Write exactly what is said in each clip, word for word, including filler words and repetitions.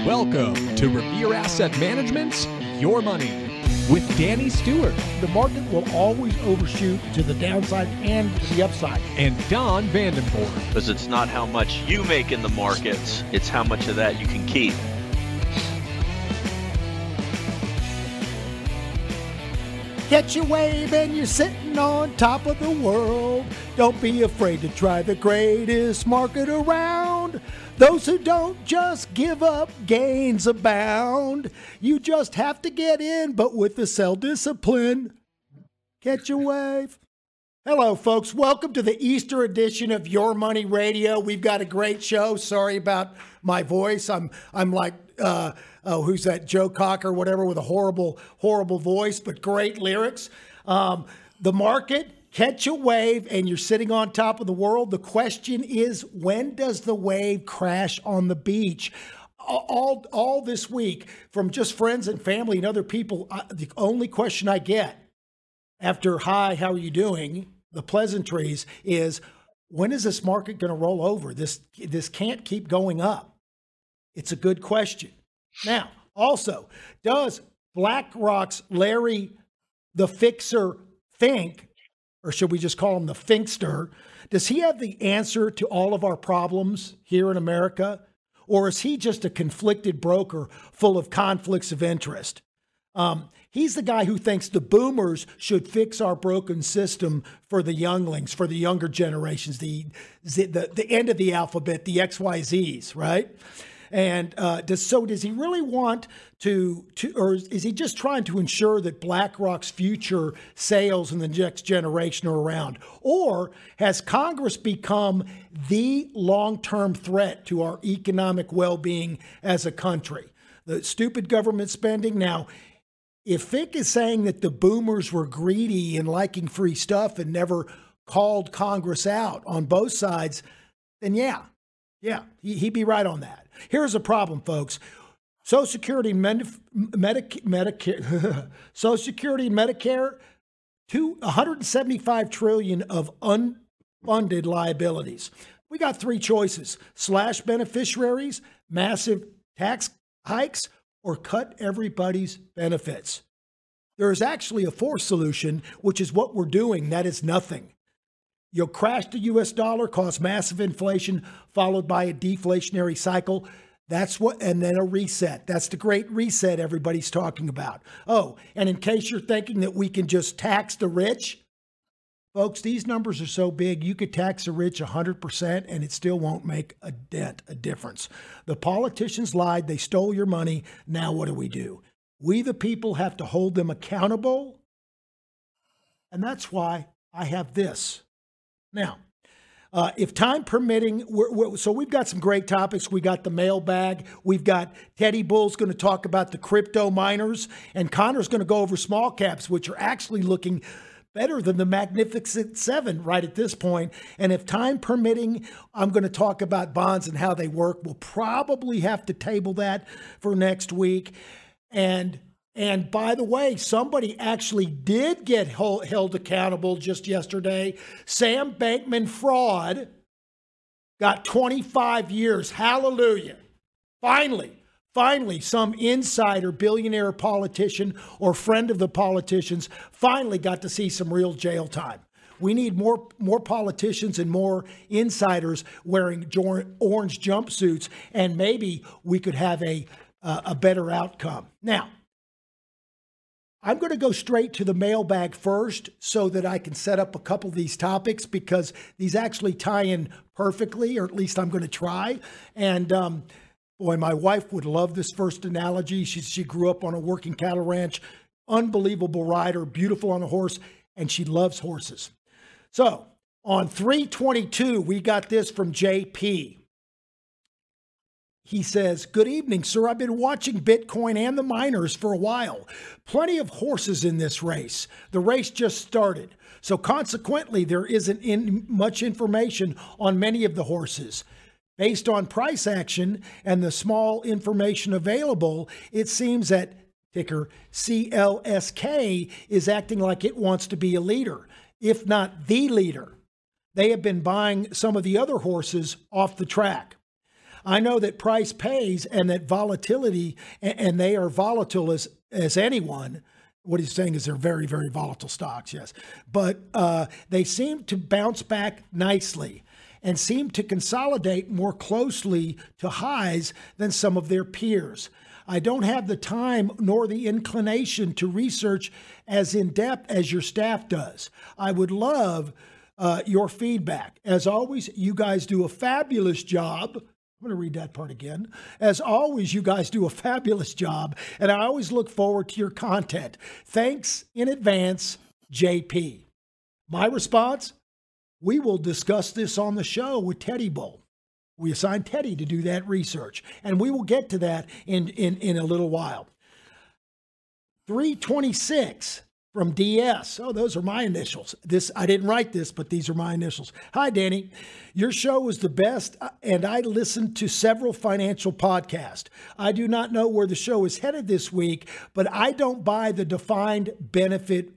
Welcome to Revere Asset Management's Your Money with Danny Stewart. The market will always overshoot to the downside and to the upside. And Don Vandenborg. Because it's not how much you make in the markets, it's how much of that you can keep. Catch your wave and you're sitting on top of the world. Don't be afraid to try the greatest market around. Those who don't just give up, gains abound. You just have to get in, but with the sell discipline. Catch your wave. Hello, folks. Welcome to the Easter edition of Your Money Radio. We've got a great show. Sorry about my voice. I'm I'm like, uh, oh, who's that? Joe Cocker, whatever, with a horrible, horrible voice, but great lyrics. Um, the market, catch a wave, and you're sitting on top of the world. The question is, when does the wave crash on the beach? All, all this week, from just friends and family and other people, uh, the only question I get after, hi, how are you doing? The pleasantries is, when is this market going to roll over? This this can't keep going up. It's a good question. Now, also, does BlackRock's Larry the Fixer Fink, or should we just call him the Finkster, does he have the answer to all of our problems here in America? Or is he just a conflicted broker full of conflicts of interest? Um, he's the guy who thinks the boomers should fix our broken system for the younglings, for the younger generations, the the, the end of the alphabet, the X Y Zs, right? And uh, does so does he really want to, to, or is he just trying to ensure that BlackRock's future sales in the next generation are around? Or has Congress become the long-term threat to our economic well-being as a country? The stupid government spending now. If Fink is saying that the boomers were greedy and liking free stuff and never called Congress out on both sides, then yeah, yeah, he'd be right on that. Here's a problem, folks. Social Security and Med- Medic- Medicare, Social Security and Medicare, two, one hundred seventy-five trillion dollars of unfunded liabilities. We got three choices: slash beneficiaries, massive tax hikes, or cut everybody's benefits. There is actually a fourth solution, which is what we're doing. That is nothing. You'll crash the U S dollar, cause massive inflation, followed by a deflationary cycle. That's what, and then a reset. That's the great reset everybody's talking about. Oh, and in case you're thinking that we can just tax the rich, folks, these numbers are so big, you could tax the rich one hundred percent and it still won't make a dent, a difference. The politicians lied. They stole your money. Now what do we do? We, the people, have to hold them accountable. And that's why I have this. Now, uh, if time permitting, we're, we're, so we've got some great topics. We got the mailbag. We've got Teddy Bull's going to talk about the crypto miners. And Connor's going to go over small caps, which are actually looking better than the Magnificent Seven right at this point. And if time permitting, I'm going to talk about bonds and how they work. We'll probably have to table that for next week. And and by the way, somebody actually did get held accountable just yesterday. Sam Bankman-Fried got twenty-five years. Hallelujah. Finally. Finally, some insider, billionaire politician or friend of the politicians finally got to see some real jail time. We need more, more politicians and more insiders wearing orange jumpsuits, and maybe we could have a, uh, a better outcome. Now, I'm going to go straight to the mailbag first so that I can set up a couple of these topics because these actually tie in perfectly, or at least I'm going to try. And, um, Boy, my wife would love this first analogy. She, she grew up on a working cattle ranch, unbelievable rider, beautiful on a horse, and she loves horses. So on three twenty-two, we got this from J P. He says, good evening, sir. I've been watching Bitcoin and the miners for a while. Plenty of horses in this race. The race just started. So consequently, there isn't in much information on many of the horses. Based on price action and the small information available, it seems that ticker C L S K is acting like it wants to be a leader, if not the leader. They have been buying some of the other horses off the track. I know that price pays and that volatility, and they are volatile as, as anyone. What he's saying is they're very, very volatile stocks, yes. But uh, they seem to bounce back nicely and seem to consolidate more closely to highs than some of their peers. I don't have the time nor the inclination to research as in-depth as your staff does. I would love uh, your feedback. As always, you guys do a fabulous job. I'm going to read that part again. As always, you guys do a fabulous job, and I always look forward to your content. Thanks in advance, J P. My response? We will discuss this on the show with Teddy Bull. We assigned Teddy to do that research, and we will get to that in, in, in a little while. three twenty-six from D S. Oh, those are my initials. This I didn't write this, but these are my initials. Hi, Danny. Your show was the best, and I listened to several financial podcasts. I do not know where the show is headed this week, but I don't buy the defined benefit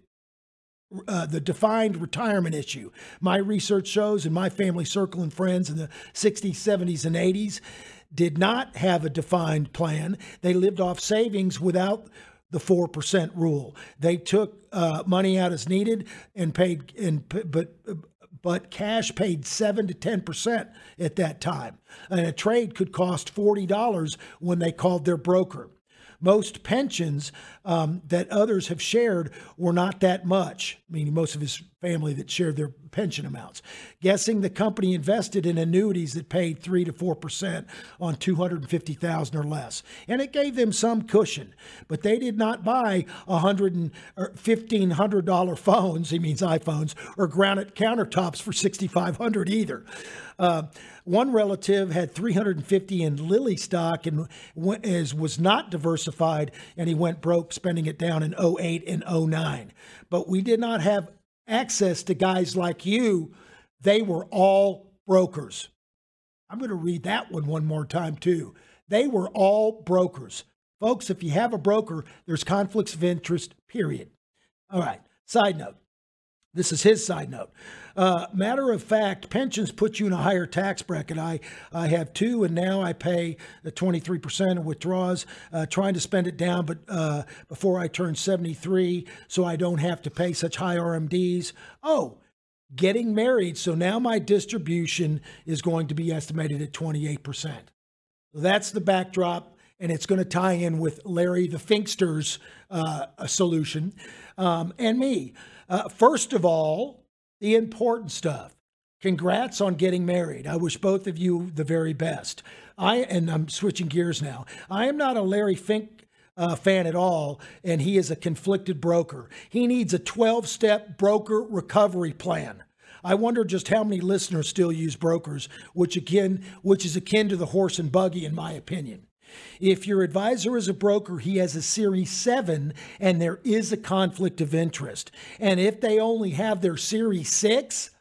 Uh, the defined retirement issue. My research shows in my family circle and friends in the sixties, seventies, and eighties did not have a defined plan. They lived off savings without the four percent rule. They took uh, money out as needed and paid, and but but cash paid seven to ten percent at that time. And a trade could cost forty dollars when they called their broker. Most pensions um, that others have shared were not that much, meaning most of his family that shared their pension amounts. Guessing the company invested in annuities that paid three to four percent on two hundred fifty thousand dollars or less. And it gave them some cushion, but they did not buy one hundred dollars or fifteen hundred dollars phones, he means iPhones, or granite countertops for six thousand five hundred dollars either. Uh, one relative had three hundred fifty in Lilly stock and as was not diversified, and he went broke spending it down in oh eight and oh nine. But we did not have access to guys like you. They were all brokers. I'm going to read that one one more time too. They were all brokers. Folks, if you have a broker, there's conflicts of interest, period. All right, side note. This is his side note. Uh, matter of fact, pensions put you in a higher tax bracket. I, I have two, and now I pay the twenty-three percent of withdrawals, uh, trying to spend it down but uh, before I turn seventy-three, so I don't have to pay such high R M Ds. Oh, getting married, so now my distribution is going to be estimated at twenty-eight percent. That's the backdrop, and it's going to tie in with Larry the Finkster's uh, solution um, and me. Uh, first of all, the important stuff. Congrats on getting married. I wish both of you the very best. I and I'm switching gears now. I am not a Larry Fink uh, fan at all, and he is a conflicted broker. He needs a twelve-step broker recovery plan. I wonder just how many listeners still use brokers, which again, which is akin to the horse and buggy, in my opinion. If your advisor is a broker, he has a Series seven, and there is a conflict of interest. And if they only have their Series six,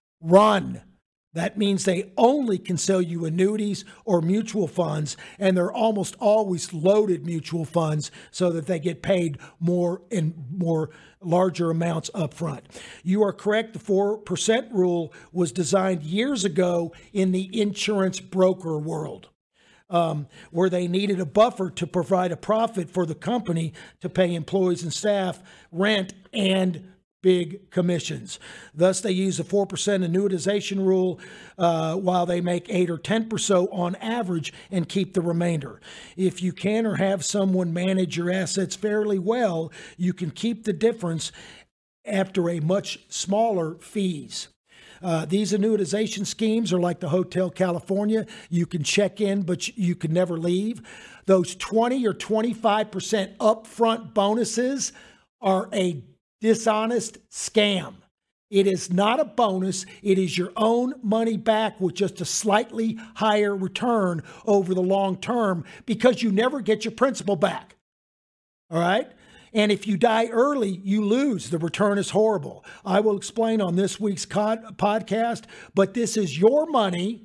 run. That means they only can sell you annuities or mutual funds, and they're almost always loaded mutual funds so that they get paid more and more larger amounts up front. You are correct. The four percent rule was designed years ago in the insurance broker world. Um, where they needed a buffer to provide a profit for the company to pay employees and staff, rent, and big commissions. Thus, they use a four percent annuitization rule uh, while they make eight or ten percent on average and keep the remainder. If you can or have someone manage your assets fairly well, you can keep the difference after a much smaller fees. Uh, these annuitization schemes are like the Hotel California. You can check in, but you can never leave. Those twenty or twenty-five percent upfront bonuses are a dishonest scam. It is not a bonus. It is your own money back with just a slightly higher return over the long term because you never get your principal back. All right? And if you die early, you lose. The return is horrible. I will explain on this week's cod- podcast, but this is your money,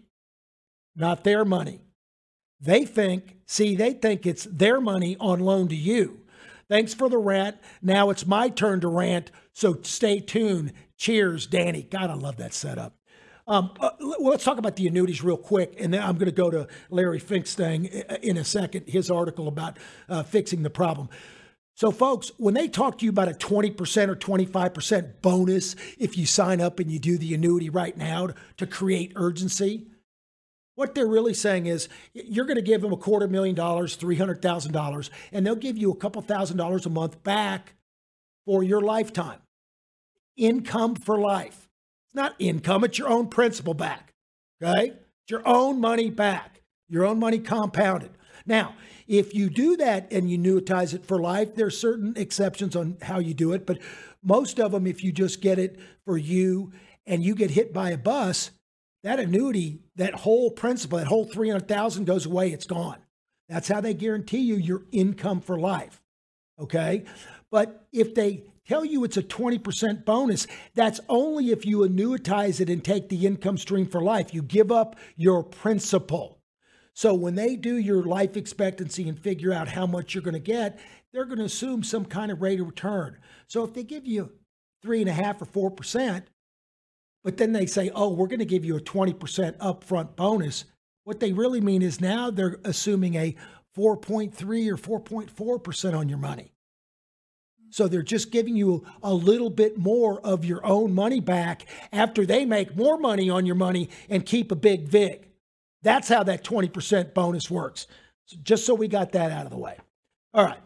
not their money. They think, see, they think it's their money on loan to you. Thanks for the rant. Now it's my turn to rant, so stay tuned. Cheers, Danny. God, I love that setup. Um, uh, well, let's talk about the annuities real quick, and then I'm going to go to Larry Fink's thing in a second, his article about uh, fixing the problem. So, folks, when they talk to you about a twenty percent or twenty-five percent bonus if you sign up and you do the annuity right now to, to create urgency, what they're really saying is you're going to give them a quarter million dollars, three hundred thousand dollars, and they'll give you a couple thousand dollars a month back for your lifetime. Income for life. It's not income, it's your own principal back, okay? It's your own money back, your own money compounded. Now, if you do that and you annuitize it for life, there's certain exceptions on how you do it, but most of them, if you just get it for you and you get hit by a bus, that annuity, that whole principal, that whole three hundred thousand dollars goes away, it's gone. That's how they guarantee you your income for life, okay? But if they tell you it's a twenty percent bonus, that's only if you annuitize it and take the income stream for life. You give up your principal. So when they do your life expectancy and figure out how much you're going to get, they're going to assume some kind of rate of return. So if they give you three and a half or four percent, but then they say, oh, we're going to give you a twenty percent upfront bonus, what they really mean is now they're assuming a four point three or four point four percent on your money. So they're just giving you a little bit more of your own money back after they make more money on your money and keep a big vig. That's how that twenty percent bonus works. So just so we got that out of the way. All right.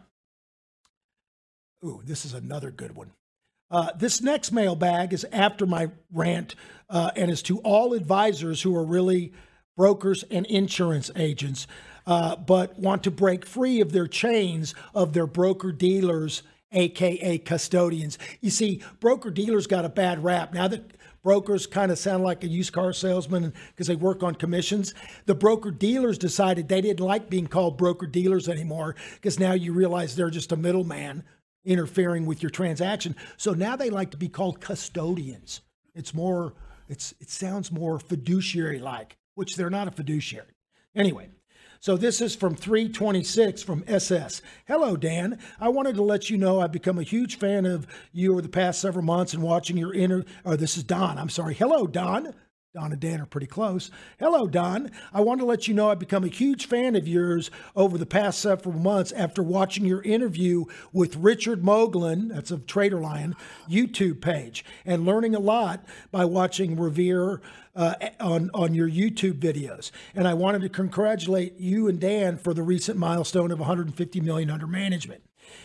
Ooh, this is another good one. Uh, this next mailbag is after my rant uh, and is to all advisors who are really brokers and insurance agents, uh, but want to break free of their chains of their broker dealers, A K A custodians. You see, broker dealers got a bad rap. Now that brokers kind of sound like a used car salesman because they work on commissions, the broker dealers decided they didn't like being called broker dealers anymore because now you realize they're just a middleman interfering with your transaction. So now they like to be called custodians. It's more, it's it sounds more fiduciary-like, which they're not a fiduciary. Anyway, so this is from three twenty-six from S S. Hello, Dan. I wanted to let you know I've become a huge fan of you over the past several months and watching your inner, or this is Don. I'm sorry. Hello, Don. Don and Dan are pretty close. Hello, Don. I want to let you know I've become a huge fan of yours over the past several months after watching your interview with Richard Moglen, that's of Trader Lion, YouTube page, and learning a lot by watching Revere uh, on, on your YouTube videos. And I wanted to congratulate you and Dan for the recent milestone of one hundred fifty million under management.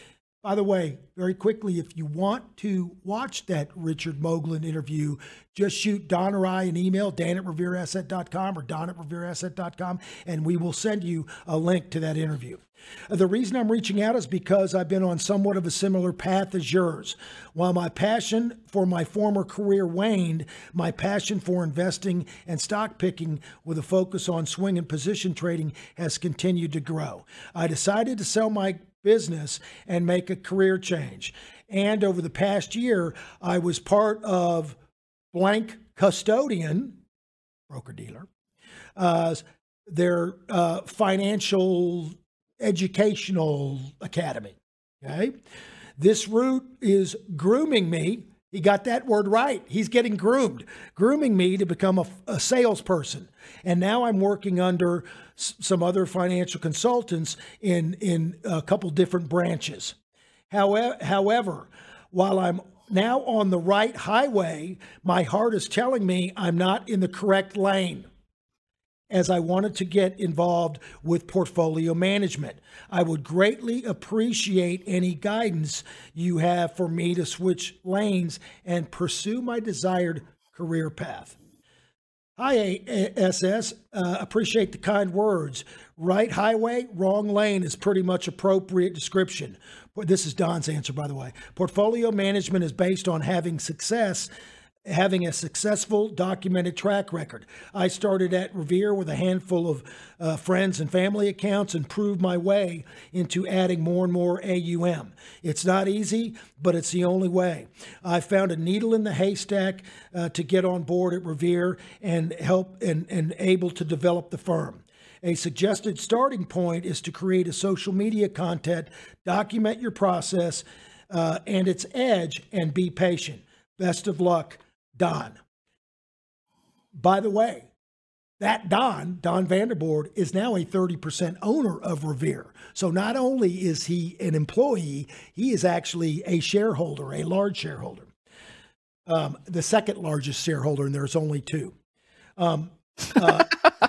By the way, very quickly, if you want to watch that Richard Moglen interview, just shoot Don or I an email, Dan at revere asset dot com or Don at revere asset dot com, and we will send you a link to that interview. The reason I'm reaching out is because I've been on somewhat of a similar path as yours. While my passion for my former career waned, my passion for investing and stock picking with a focus on swing and position trading has continued to grow. I decided to sell my business and make a career change. And over the past year, I was part of blank custodian, broker dealer, uh, their uh, financial educational academy. Okay. This route is grooming me. He got that word right. He's getting groomed, grooming me to become a, a salesperson. And now I'm working under s- some other financial consultants in, in a couple different branches. However, however, while I'm now on the right highway, my heart is telling me I'm not in the correct lane, as I wanted to get involved with portfolio management. I would greatly appreciate any guidance you have for me to switch lanes and pursue my desired career path. Hi, S S. Uh, appreciate the kind words. Right highway, wrong lane is pretty much appropriate description. This is Don's answer, by the way. Portfolio management is based on having success having a successful documented track record. I started at Revere with a handful of uh, friends and family accounts and proved my way into adding more and more A U M. It's not easy, but it's the only way. I found a needle in the haystack uh, to get on board at Revere and help and, and able to develop the firm. A suggested starting point is to create a social media content, document your process uh, and its edge, and be patient. Best of luck, Don. by the way, that Don, Don Vanderboord, is now a thirty percent owner of Revere. So not only is he an employee, he is actually a shareholder, a large shareholder. Um, the second largest shareholder, and there's only two. Um, uh,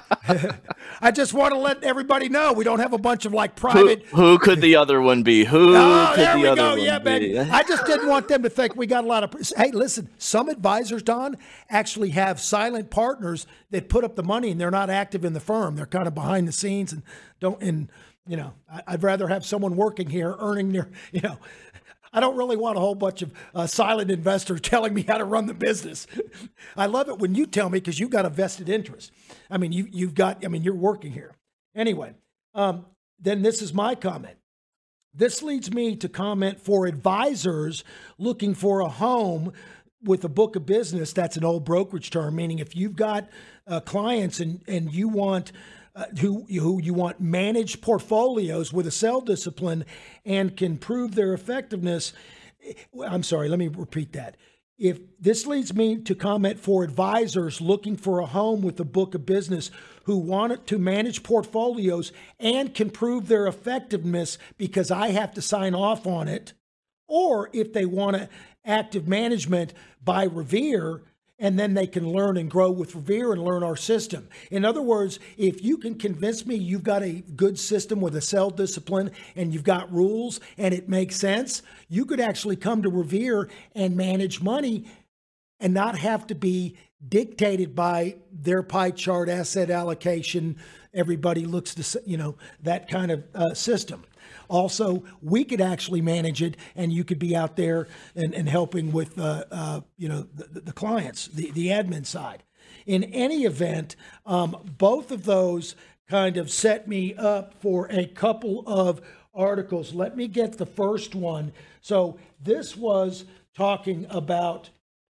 I just want to let everybody know we don't have a bunch of like private. Who, who could the other one be? Who oh, could there the we other go. one Yeah, be? man. I just didn't want them to think we got a lot of. Hey, listen, some advisors, Don, actually have silent partners that put up the money and they're not active in the firm. They're kind of behind the scenes and don't. And you know, I'd rather have someone working here earning their. You know, I don't really want a whole bunch of uh, silent investors telling me how to run the business. I love it when you tell me because you've got a vested interest. I mean, you, you've got, I mean, you're working here. Anyway, um, then this is my comment. This leads me to comment for advisors looking for a home with a book of business. That's an old brokerage term, meaning if you've got uh, clients and, and you want Uh, who, who you want managed portfolios with a sell discipline and can prove their effectiveness. I'm sorry, let me repeat that. If this leads me to comment for advisors looking for a home with a book of business who want to manage portfolios and can prove their effectiveness because I have to sign off on it, or if they want a active management by Revere, and then they can learn and grow with Revere and learn our system. In other words, if you can convince me you've got a good system with a sell discipline and you've got rules and it makes sense, you could actually come to Revere and manage money and not have to be dictated by their pie chart, asset allocation. Everybody looks to, you know, that kind of uh, system. Also, we could actually manage it, and you could be out there and, and helping with, uh, uh, you know, the, the clients, the, the admin side. In any event, um, both of those kind of set me up for a couple of articles. Let me get the first one. So this was talking about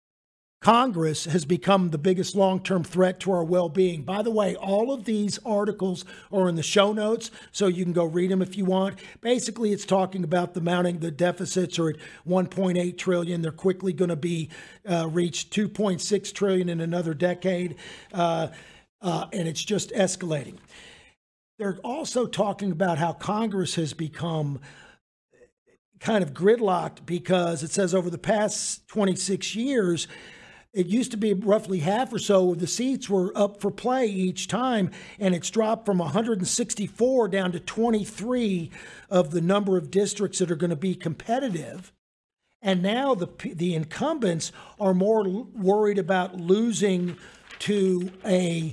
Congress has become the biggest long-term threat to our well-being. By the way, all of these articles are in the show notes, so you can go read them if you want. Basically, it's talking about the mounting, the deficits are at one point eight trillion. They're quickly going to be uh, reach two point six trillion in another decade, uh, uh, and it's just escalating. They're also talking about how Congress has become kind of gridlocked because it says over the past twenty-six years, it used to be roughly half or so of the seats were up for play each time, and it's dropped from one hundred sixty-four down to twenty-three of the number of districts that are going to be competitive. And now the the incumbents are more worried about losing to a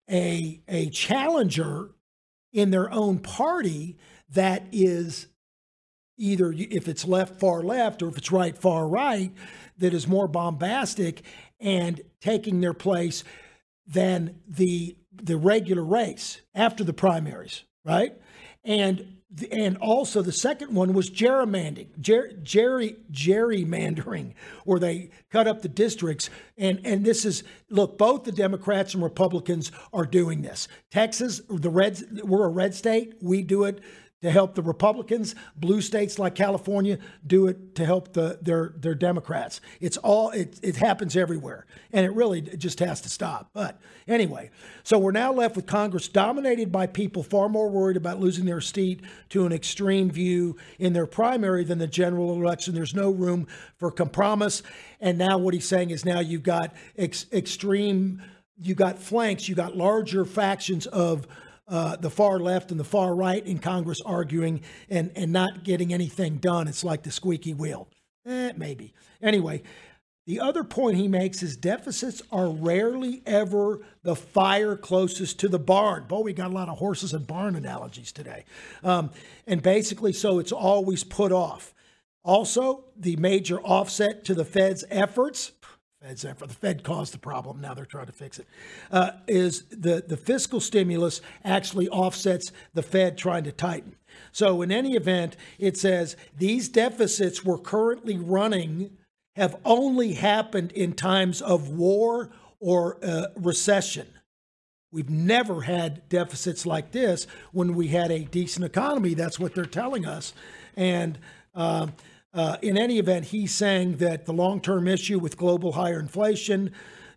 a a challenger in their own party that is either, if it's left, far left, or if it's right, far right, that is more bombastic and taking their place than the the regular race after the primaries, right? And and also the second one was gerrymandering, ger, gerry, gerrymandering, where they cut up the districts. And and this is, look, both the Democrats and Republicans are doing this. Texas, the Reds, we're a red state. We do it to help the Republicans. Blue states like California do it to help the their their Democrats. It's all it it happens everywhere, and it really it just has to stop. But anyway, so we're now left with Congress dominated by people far more worried about losing their seat to an extreme view in their primary than the general election. There's no room for compromise. And now what he's saying is now you've got ex- extreme, you got flanks, you got larger factions of Uh, the far left and the far right in Congress arguing and, and not getting anything done. It's like the squeaky wheel. Eh, maybe. Anyway, the other point he makes is deficits are rarely ever the fire closest to the barn. Boy, we got a lot of horses and barn analogies today. Um, and basically, so it's always put off. Also, the major offset to the Fed's efforts, Fed's effort, the Fed caused the problem, now they're trying to fix it, uh, is the, the fiscal stimulus actually offsets the Fed trying to tighten. So in any event, it says these deficits we're currently running have only happened in times of war or uh, recession. We've never had deficits like this when we had a decent economy. That's what they're telling us. And uh, Uh, in any event, he's saying that the long-term issue with global higher inflation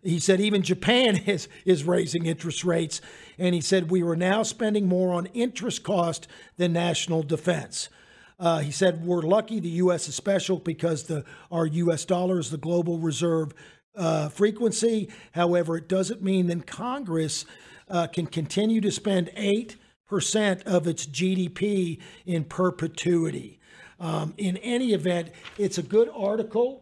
He said even Japan is, is raising interest rates. And he said we were now spending more on interest cost than national defense. Uh, he said we're lucky the U S is special because the our U S dollar is the global reserve uh, frequency. However, it doesn't mean that Congress uh, can continue to spend eight percent of its G D P in perpetuity. Um, in any event, it's a good article.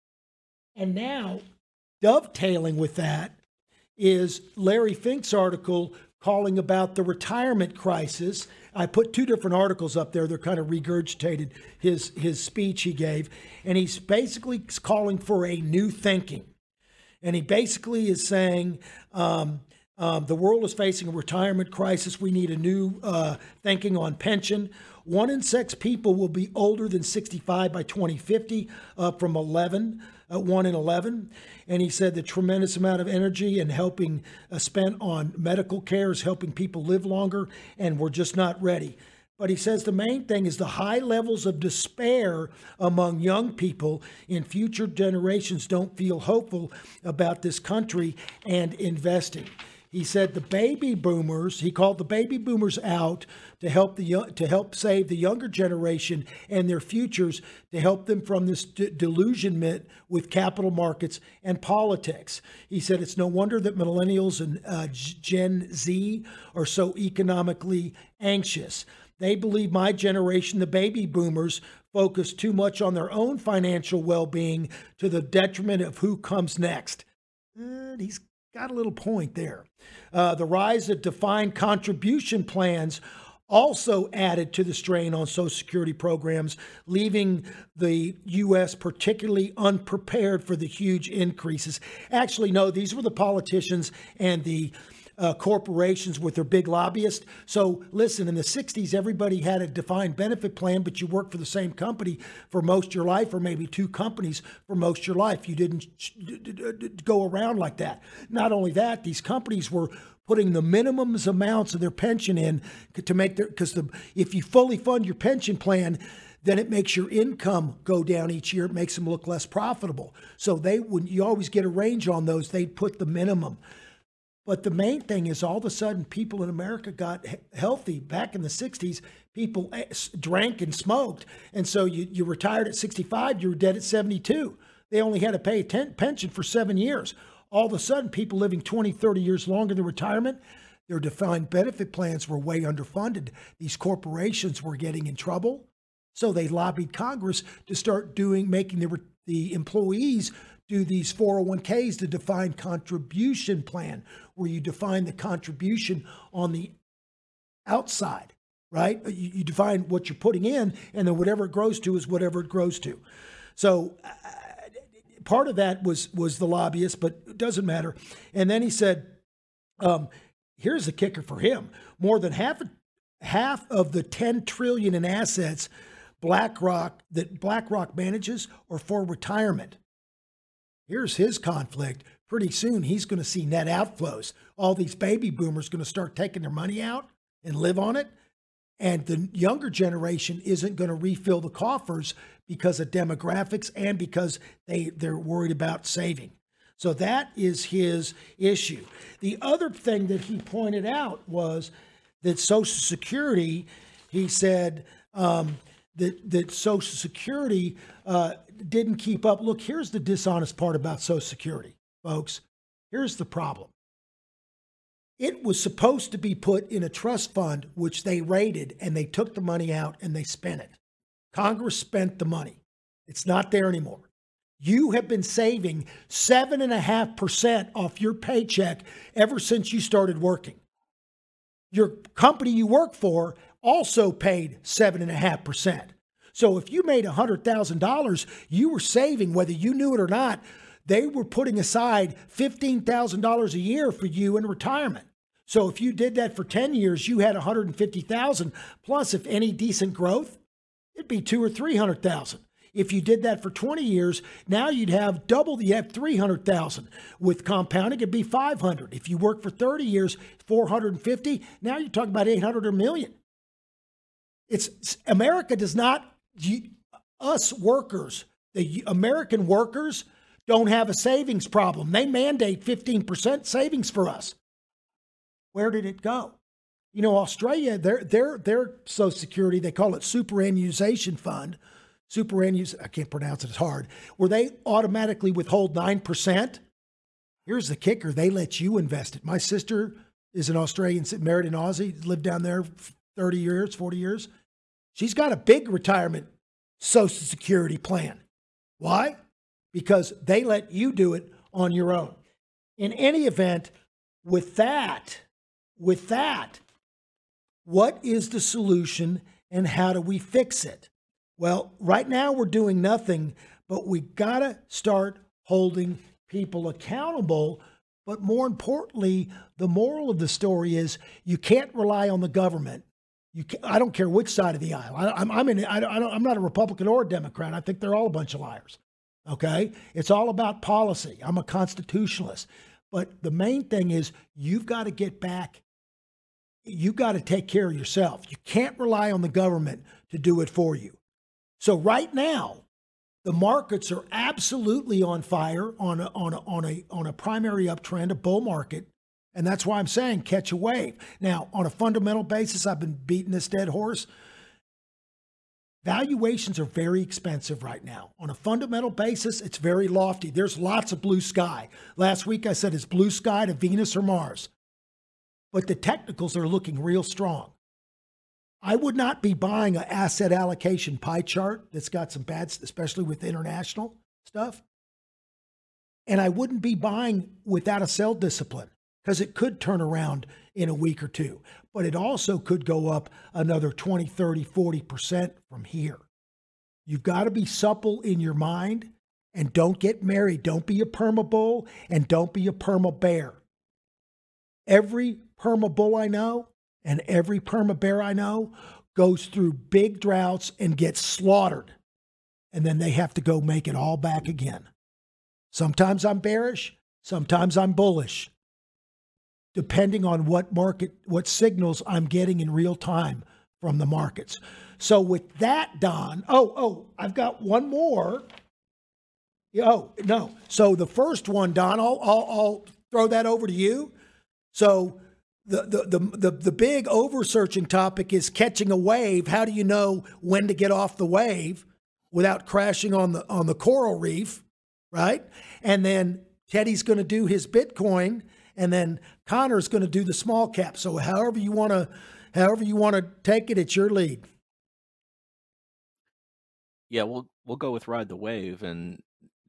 And now, dovetailing with that is Larry Fink's article calling about the retirement crisis. I put two different articles up there. They're kind of regurgitated his, his speech he gave. And he's basically calling for a new thinking. And he basically is saying um, um, the world is facing a retirement crisis. We need a new uh, thinking on pension. One in six people will be older than sixty-five by twenty fifty, up from eleven. Uh, one in eleven. And he said the tremendous amount of energy and helping uh, spent on medical care is helping people live longer, and we're just not ready. But he says the main thing is the high levels of despair among young people in future generations don't feel hopeful about this country and investing. He said the baby boomers, he called the baby boomers out to help the to help save the younger generation and their futures, to help them from this d- delusionment with capital markets and politics. He said it's no wonder that millennials and uh, Gen Z are so economically anxious. They believe my generation, the baby boomers, focus too much on their own financial well-being to the detriment of who comes next. And he's got a little point there. Uh, the rise of defined contribution plans also added to the strain on Social Security programs, leaving the U S particularly unprepared for the huge increases. Actually, no, these were the politicians and the Uh, corporations with their big lobbyists. So listen, in the sixties, everybody had a defined benefit plan, but you worked for the same company for most of your life, or maybe two companies for most of your life. You didn't go around like that. Not only that, these companies were putting the minimum amounts of their pension in to make their, because the, if you fully fund your pension plan, then it makes your income go down each year. It makes them look less profitable. So they, when you always get a range on those, they'd put the minimum. But the main thing is all of a sudden people in America got he- healthy. Back in the sixties, people drank and smoked. And so you, you retired at sixty-five, you were dead at seventy-two. They only had to pay a ten- pension for seven years. All of a sudden, people living twenty, thirty years longer than retirement, their defined benefit plans were way underfunded. These corporations were getting in trouble. So they lobbied Congress to start doing, making the, the employees do these four oh one k's, the defined contribution plan, where you define the contribution on the outside, right? You, you define what you're putting in, and then whatever it grows to is whatever it grows to. So uh, part of that was was the lobbyists, but it doesn't matter. And then he said, um, here's the kicker for him. More than half, half of the ten trillion dollars in assets BlackRock that BlackRock manages are for retirement. Here's his conflict. Pretty soon, he's going to see net outflows. All these baby boomers going to start taking their money out and live on it. And the younger generation isn't going to refill the coffers because of demographics and because they, they're worried about saving. So that is his issue. The other thing that he pointed out was that Social Security, he said, um, that, that Social Security uh, didn't keep up. Look, here's the dishonest part about Social Security, folks. Here's the problem. It was supposed to be put in a trust fund, which they raided, and they took the money out and they spent it. Congress spent the money. It's not there anymore. You have been saving seven point five percent off your paycheck ever since you started working. Your company you work for also paid seven point five percent. So if you made one hundred thousand dollars, you were saving, whether you knew it or not. They were putting aside fifteen thousand dollars a year for you in retirement. So if you did that for ten years, you had one hundred fifty thousand dollars. Plus, if any decent growth, it'd be two or three hundred thousand dollars. If you did that for twenty years, now you'd have double the, you have three hundred thousand dollars. With compounding, it'd be five hundred thousand dollars. If you work for thirty years, four hundred fifty thousand dollars, now you're talking about eight hundred thousand dollars or a million. It's America does not, you, us workers, the American workers don't have a savings problem. They mandate fifteen percent savings for us. Where did it go? You know, Australia, their their their Social Security, they call it superannuation fund. Superannus, I can't pronounce it, it's hard, where they automatically withhold nine percent. Here's the kicker. They let you invest it. My sister is an Australian, married an Aussie, lived down there thirty years, forty years. She's got a big retirement Social Security plan. Why? Because they let you do it on your own. In any event, with that, with that, what is the solution and how do we fix it? Well, right now we're doing nothing, but we got to start holding people accountable. But more importantly, the moral of the story is you can't rely on the government. You can, I don't care which side of the aisle. I, I'm, I'm, in, I, I don't, I'm not a Republican or a Democrat. I think they're all a bunch of liars. Okay? It's all about policy. I'm a constitutionalist. But the main thing is you've got to get back. You've got to take care of yourself. You can't rely on the government to do it for you. So right now, the markets are absolutely on fire on a, on a, on a, on a primary uptrend, a bull market. And that's why I'm saying catch a wave. Now, on a fundamental basis, I've been beating this dead horse. Valuations are very expensive right now. On a fundamental basis, it's very lofty. There's lots of blue sky. Last week I said, is blue sky to Venus or Mars? But the technicals are looking real strong. I would not be buying an asset allocation pie chart that's got some bad, especially with international stuff. And I wouldn't be buying without a sell discipline because it could turn around in a week or two. But it also could go up another twenty, thirty, forty percent from here. You've got to be supple in your mind and don't get married. Don't be a perma bull and don't be a perma bear. Every perma bull I know and every perma bear I know goes through big droughts and gets slaughtered. And then they have to go make it all back again. Sometimes I'm bearish, sometimes I'm bullish, depending on what market, what signals I'm getting in real time from the markets. So with that, Don, oh, oh, I've got one more. Oh, no. So the first one, Don, I'll, I'll, I'll throw that over to you. So the, the, the, the, the big over-searching topic is catching a wave. How do you know when to get off the wave without crashing on the, on the coral reef, right? And then Teddy's going to do his Bitcoin, and then Connor's going to do the small cap. So however you want to, however you want to take it, it's your lead. Yeah, we'll we'll go with ride the wave, and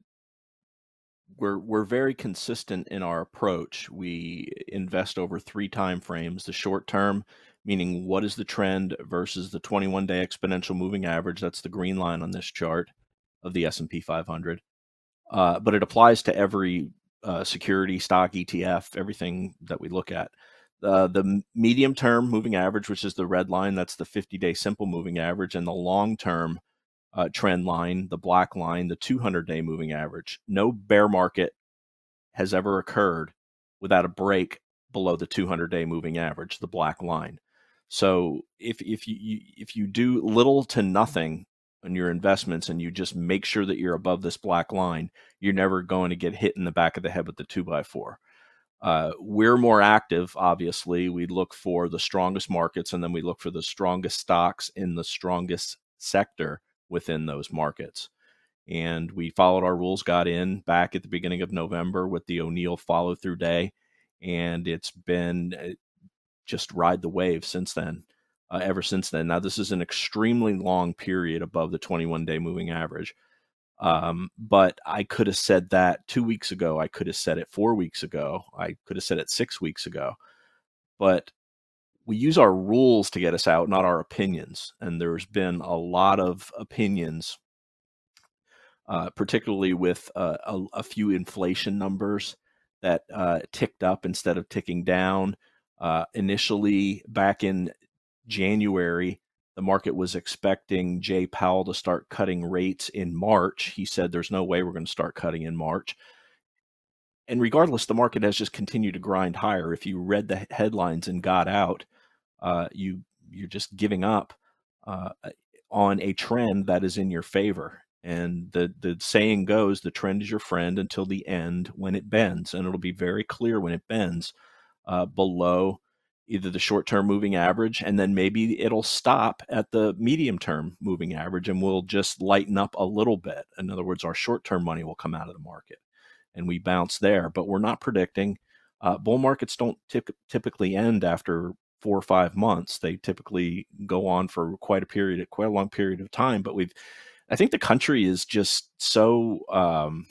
we're we're very consistent in our approach. We invest over three time frames: the short term, meaning what is the trend versus the twenty-one day exponential moving average. That's the green line on this chart of the S and P five hundred. Uh, but it applies to every uh, security, stock, E T F, everything that we look at. Uh, the medium term moving average, which is the red line, that's the fifty day simple moving average, and the long term uh, trend line, the black line, the two hundred day moving average. No bear market has ever occurred without a break below the two hundred day moving average, the black line. So if if you, you if you do little to nothing on your investments and you just make sure that you're above this black line, you're never going to get hit in the back of the head with the two by four. Uh, we're more active, obviously. We look for the strongest markets, and then we look for the strongest stocks in the strongest sector within those markets. And we followed our rules, got in back at the beginning of November with the O'Neill follow-through day, and it's been just ride the wave since then. Uh, ever since then. Now, this is an extremely long period above the twenty-one day moving average. Um, but I could have said that two weeks ago. I could have said it four weeks ago. I could have said it six weeks ago. But we use our rules to get us out, not our opinions. And there's been a lot of opinions, uh, particularly with uh, a, a few inflation numbers that uh, ticked up instead of ticking down. Uh, initially, back in January, the market was expecting Jay Powell to start cutting rates in March. He said there's no way we're going to start cutting in March. And regardless, the market has just continued to grind higher. If you read the headlines and got out, uh, you, you're just giving up uh, on a trend that is in your favor. And the, the saying goes, the trend is your friend until the end when it bends. And it'll be very clear when it bends uh, below either the short-term moving average, and then maybe it'll stop at the medium-term moving average, and we'll just lighten up a little bit. In other words, our short-term money will come out of the market, and we bounce there. But we're not predicting. Uh, bull markets don't typ- typically end after four or five months. They typically go on for quite a period, quite a long period of time. But we've, I think the country is just so um,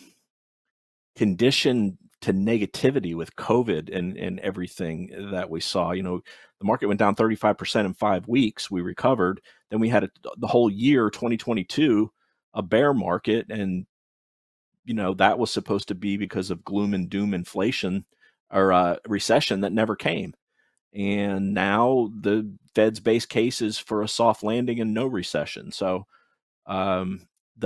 conditioned to negativity with COVID and, and everything that we saw. You know, the market went down thirty-five percent in five weeks. We recovered. Then we had a, the whole year, twenty twenty-two, a bear market. And, you know, that was supposed to be because of gloom and doom inflation or uh, recession that never came. And now the Fed's base case is for a soft landing and no recession. So um, the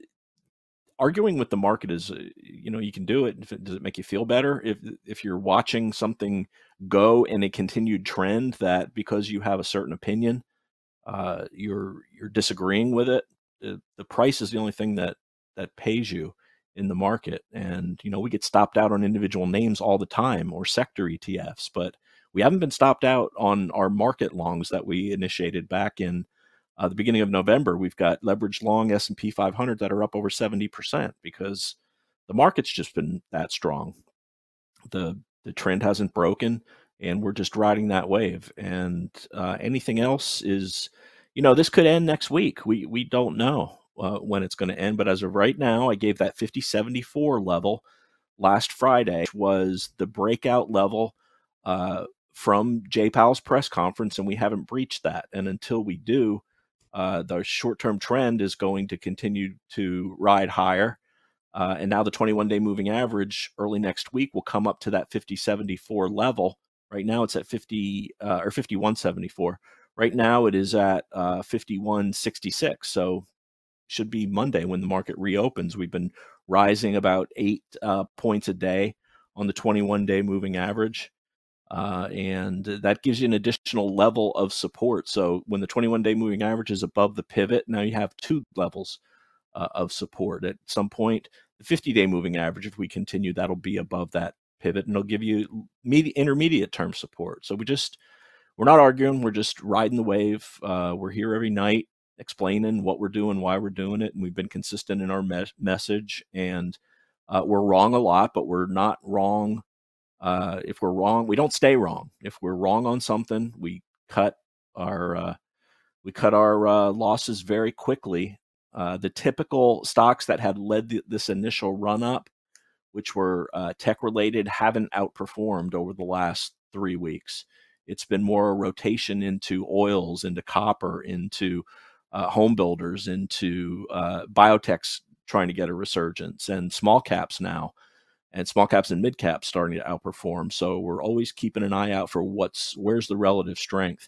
arguing with the market is, uh, you know, you can do it. If it. Does it make you feel better? If if you're watching something go in a continued trend that because you have a certain opinion, uh, you're you're disagreeing with it, the, the price is the only thing that that pays you in the market. And, you know, we get stopped out on individual names all the time or sector E T Fs, but we haven't been stopped out on our market longs that we initiated back in uh, the beginning of November. We've got leveraged long S and P five hundred that are up over seventy percent because the market's just been that strong. The the trend hasn't broken, and we're just riding that wave. And uh, anything else is, you know, this could end next week. We we don't know uh, when it's going to end, but as of right now, I gave that fifty seventy-four level last Friday, which was the breakout level uh, from Jay Powell's press conference, and we haven't breached that. And until we do, uh, the short-term trend is going to continue to ride higher. Uh, and now the twenty-one day moving average early next week will come up to that fifty seventy-four level. Right now it's at fifty uh, or fifty-one seventy-four. Right now it is at uh, fifty-one sixty-six. So should be Monday when the market reopens. We've been rising about eight uh, points a day on the twenty-one day moving average. Uh, and that gives you an additional level of support. So when the twenty-one day moving average is above the pivot, now you have two levels uh, of support. At some point, the fifty day moving average, if we continue, that'll be above that pivot, and it'll give you med- intermediate term support. So we just, we're not arguing. We're just riding the wave. Uh, we're here every night explaining what we're doing, why we're doing it. And we've been consistent in our me- message, and uh, we're wrong a lot, but we're not wrong. Uh, if we're wrong, we don't stay wrong. If we're wrong on something, we cut our uh, we cut our uh, losses very quickly. Uh, the typical stocks that had led the, this initial run up, which were uh, tech related, haven't outperformed over the last three weeks. It's been more a rotation into oils, into copper, into uh, home builders, into uh, biotechs trying to get a resurgence, and small caps now. And small caps and mid caps starting to outperform. So we're always keeping an eye out for what's where's the relative strength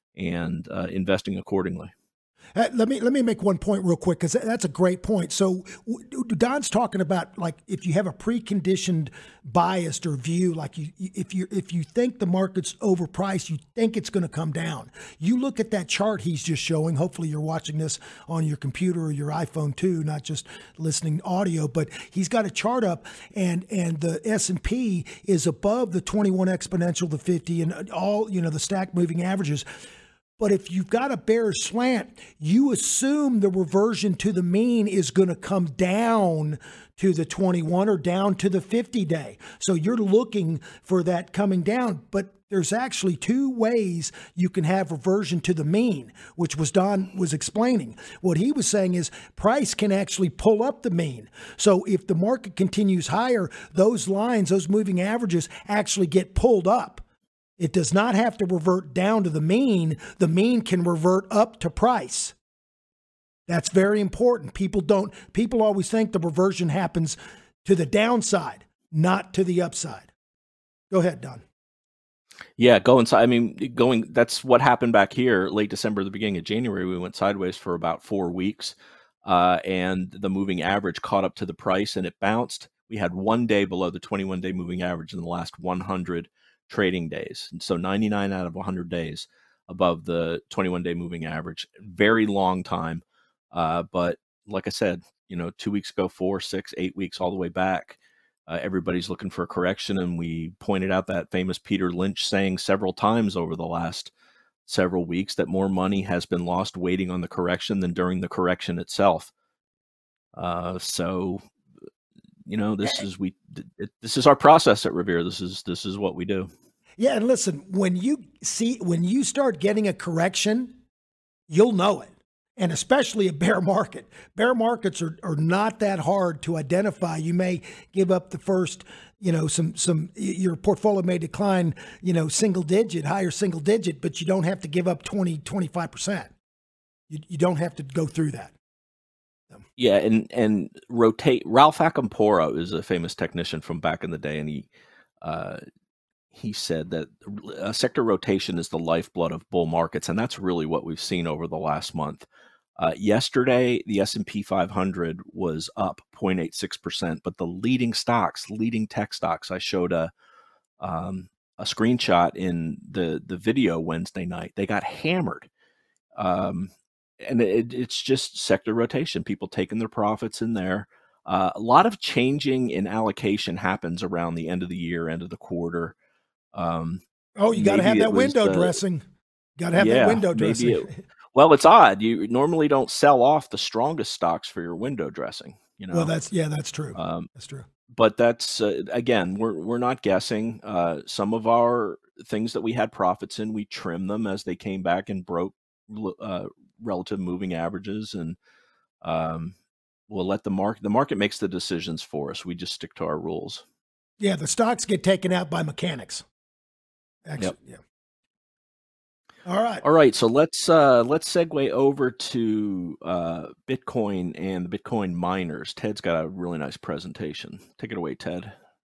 and uh, investing accordingly. Uh, let me let me make one point real quick, because that's a great point. So Don's talking about, like, if you have a preconditioned biased or view, like you, if you if you think the market's overpriced, you think it's going to come down. You look at that chart he's just showing. Hopefully you're watching this on your computer or your iPhone too, not just listening audio. But he's got a chart up, and and the S and P is above the twenty-one exponential, the fifty, and all, you know, the stacked moving averages. But if you've got a bearish slant, you assume the reversion to the mean is going to come down to the twenty-one or down to the fifty day. So you're looking for that coming down. But there's actually two ways you can have reversion to the mean, which was Don was explaining. What he was saying is price can actually pull up the mean. So if the market continues higher, those lines, those moving averages actually get pulled up. It does not have to revert down to the mean. The mean can revert up to price. That's very important. People don't, people always think the reversion happens to the downside, not to the upside. Go ahead, Don. Yeah, go inside. I mean, going, that's what happened back here late December, the beginning of January. We went sideways for about four weeks, uh, and the moving average caught up to the price and it bounced. We had one day below the twenty-one day moving average in the last one hundred trading days. And so ninety-nine out of one hundred days above the twenty-one day moving average. Very long time. Uh, but like I said, you know, two weeks ago, four, six, eight weeks, all the way back. Uh, everybody's looking for a correction, and we pointed out that famous Peter Lynch saying several times over the last several weeks that more money has been lost waiting on the correction than during the correction itself. Uh, so, you know, this is we it, this is our process at Revere. This is this is what we do. Yeah, and listen, when you see when you start getting a correction, you'll know it. And especially a bear market. Bear markets are, are not that hard to identify. You may give up the first, you know, some, some, your portfolio may decline, you know, single digit, higher single digit, but you don't have to give up twenty, twenty-five percent. You, you don't have to go through that. Yeah. And, and rotate. Ralph Acampora is a famous technician from back in the day. And he, uh, he said that uh, sector rotation is the lifeblood of bull markets. And that's really what we've seen over the last month. Uh, yesterday, the S and P five hundred was up zero point eight six percent, but the leading stocks, leading tech stocks, I showed a um, a screenshot in the, the video Wednesday night. They got hammered. Um, and it, it's just sector rotation, people taking their profits in there. Uh, a lot of changing in allocation happens around the end of the year, end of the quarter. Um, oh, you got to have that window uh, dressing. Got to have yeah, that window dressing. It, well, it's odd. You normally don't sell off the strongest stocks for your window dressing. You know. Well, that's yeah, that's true. Um, that's true. But that's uh, again, we're we're not guessing. Uh, some of our things that we had profits in, we trimmed them as they came back and broke uh, relative moving averages, and um, we'll let the market. The market makes the decisions for us. We just stick to our rules. Yeah, the stocks get taken out by mechanics. Actually, yep. Yeah. All right. All right. So let's uh, let's segue over to uh, Bitcoin and the Bitcoin miners. Ted's got a really nice presentation. Take it away, Ted.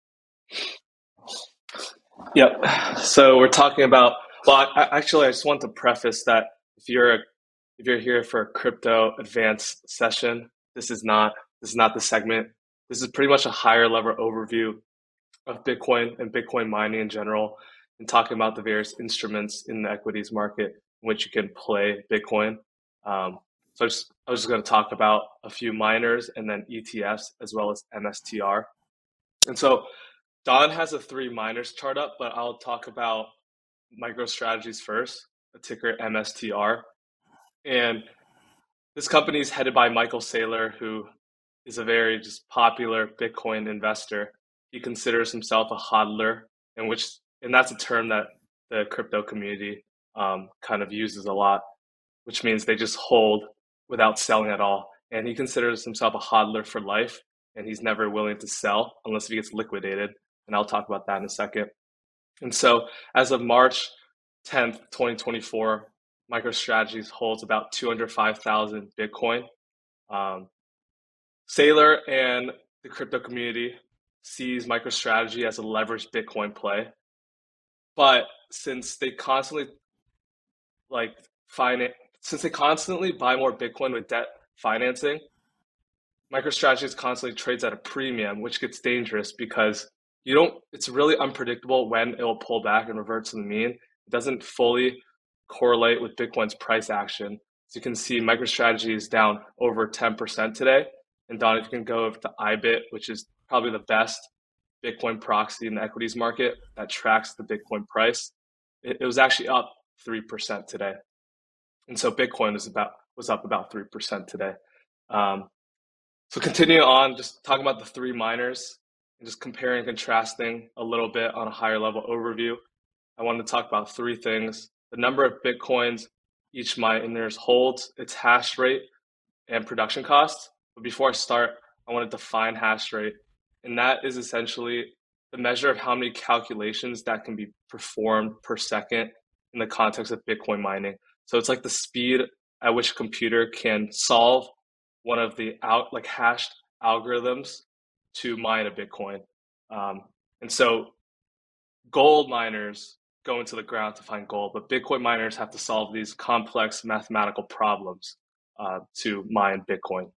Yep. So we're talking about. Well, I, actually, I just want to preface that if you're if you're here for a crypto advanced session, this is not this is not the segment. This is pretty much a higher level overview of Bitcoin and Bitcoin mining in general, and talking about the various instruments in the equities market in which you can play Bitcoin. Um, so I, just, I was just going to talk about a few miners and then E T Fs as well as M S T R. And so Don has a three miners chart up, but I'll talk about MicroStrategies first, a ticker M S T R. And this company is headed by Michael Saylor, who is a very just popular Bitcoin investor. He considers himself a hodler, in which and that's a term that the crypto community um, kind of uses a lot, which means they just hold without selling at all. And he considers himself a hodler for life, and he's never willing to sell unless he gets liquidated. And I'll talk about that in a second. And so as of March tenth, twenty twenty-four, MicroStrategies holds about two hundred five thousand Bitcoin. Um, Saylor and the crypto community sees MicroStrategy as a leveraged Bitcoin play. But since they constantly like finance, since they constantly buy more Bitcoin with debt financing, MicroStrategy constantly trades at a premium, which gets dangerous because you don't. It's really unpredictable when it will pull back and revert to the mean. It doesn't fully correlate with Bitcoin's price action. As you can see, MicroStrategy is down over ten percent today. And Don, if you can go over to I B I T, which is probably the best Bitcoin proxy in the equities market that tracks the Bitcoin price, it, it was actually up three percent today. And so Bitcoin was about was up about three percent today. Um, so continuing on, just talking about the three miners and just comparing and contrasting a little bit on a higher level overview, I wanted to talk about three things: the number of Bitcoins each miner holds, its hash rate, and production costs. But before I start, I want to define hash rate. And that is essentially the measure of how many calculations that can be performed per second in the context of Bitcoin mining. So it's like the speed at which a computer can solve one of the out like hashed algorithms to mine a Bitcoin. Um, and so gold miners go into the ground to find gold, but Bitcoin miners have to solve these complex mathematical problems uh, to mine Bitcoin.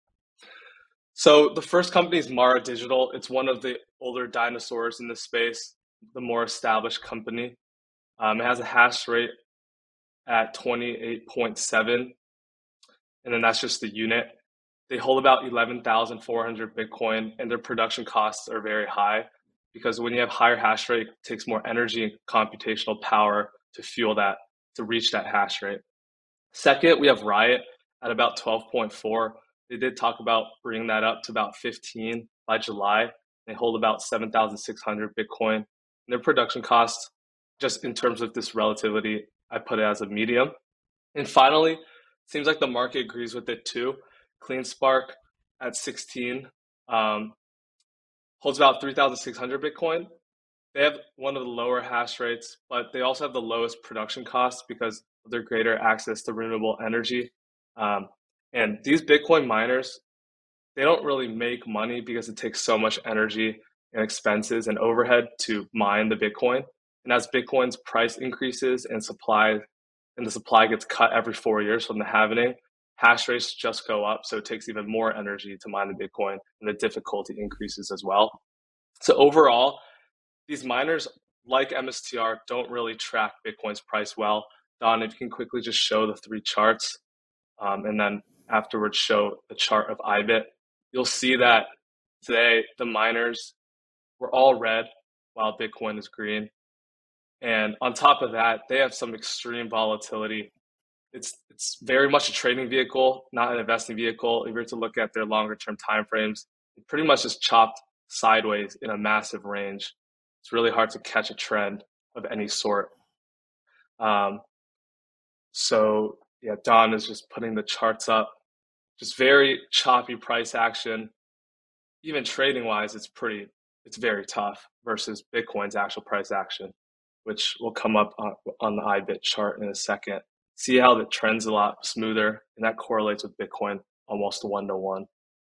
So the first company is Mara Digital. It's one of the older dinosaurs in this space, the more established company. Um, it has a hash rate at twenty-eight point seven, and then that's just the unit. They hold about eleven thousand four hundred Bitcoin, and their production costs are very high because when you have higher hash rate, it takes more energy and computational power to fuel that, to reach that hash rate. Second, we have Riot at about twelve point four. They did talk about bringing that up to about fifteen by July. They hold about seven thousand six hundred Bitcoin. And their production costs, just in terms of this relativity, I put it as a medium. And finally, seems like the market agrees with it too. CleanSpark at sixteen um, holds about three thousand six hundred Bitcoin. They have one of the lower hash rates, but they also have the lowest production costs because of their greater access to renewable energy. Um, and these Bitcoin miners, they don't really make money because it takes so much energy and expenses and overhead to mine the Bitcoin. And as Bitcoin's price increases and supply and the supply gets cut every four years from the halving, hash rates just go up. So it takes even more energy to mine the Bitcoin, and the difficulty increases as well. So overall, these miners, like M S T R, don't really track Bitcoin's price well. Don, if you can quickly just show the three charts, um, and then afterwards show the chart of I B I T, you'll see that today the miners were all red while Bitcoin is green. And on top of that, they have some extreme volatility. It's it's very much a trading vehicle, not an investing vehicle. If you were to look at their longer term timeframes, it pretty much just chopped sideways in a massive range. It's really hard to catch a trend of any sort. Um, so yeah, Don is just putting the charts up. Just very choppy price action. Even trading wise, it's pretty, it's very tough versus Bitcoin's actual price action, which will come up on, on the I B I T chart in a second. See how the trend's a lot smoother, and that correlates with Bitcoin almost one to one.